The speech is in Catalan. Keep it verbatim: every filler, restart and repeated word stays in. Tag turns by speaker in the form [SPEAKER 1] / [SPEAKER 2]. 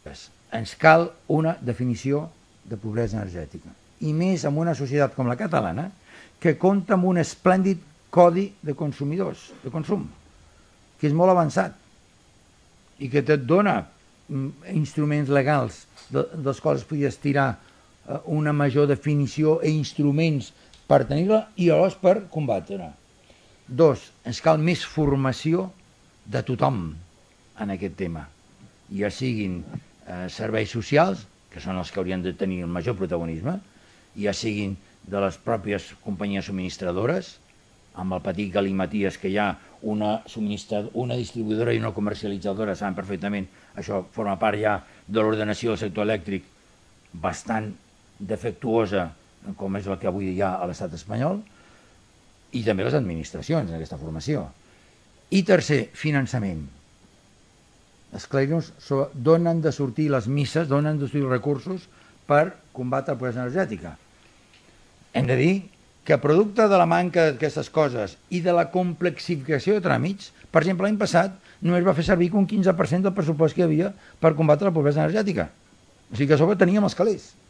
[SPEAKER 1] Ens cal una definició de pobresa energètica, i més en una societat com la catalana, que compta amb un esplèndid codi de consumidors, de consum, que és molt avançat i que et dona instruments legals dels quals podies tirar una major definició i instruments per tenir-la i alhora per combatre-la. Dos, ens cal més formació de tothom en aquest tema, ja siguin eh, serveis socials, que són els que haurien de tenir el major protagonisme, ja siguin de les pròpies companyies subministradores, amb el petit galimaties que hi ha una, una distribuïdora i una comercialitzadora, saben perfectament, això forma part ja de l'ordenació del sector elèctric bastant defectuosa, com és el que avui hi ha a l'estat espanyol, i també les administracions en aquesta formació. I tercer, finançament. Esclarir-nos sobre d'on han de sortir les misses, d'on han de sortir els recursos per combatre la pobresa energètica. Hem de dir que producte de la manca d'aquestes coses i de la complexificació de tràmits, per exemple, l'any passat només va fer servir un quinze per cent del pressupost que hi havia per combatre la pobresa energètica. O sigui que a sobre teníem els calés.